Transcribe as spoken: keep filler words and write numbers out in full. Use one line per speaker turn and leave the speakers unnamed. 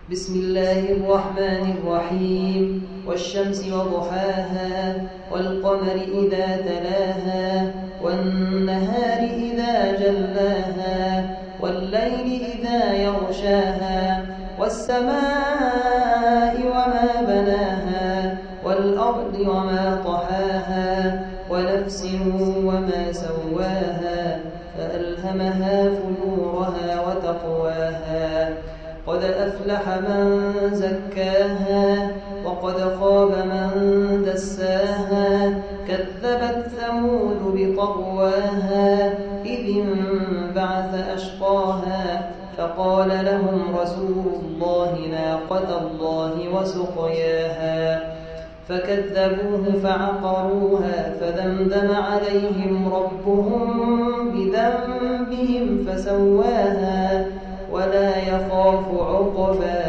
بسم الله الرحمن الرحيم والشمس وضحاها والقمر إذا تلاها والنهار إذا جلاها والليل إذا يغشاها والسماء وما بناها والأرض وما طحاها ونفس وما سواها فألهمها فجورها وتقواها قد أفلح من زكاها وقد خاب من دساها كذبت ثمود بطغواها إذ انبعث أشقاها فقال لهم رسول الله ناقة الله وسقياها فكذبوه فعقروها فدمدم عليهم ربهم بذنبهم فسواها ولا يخاف عقباها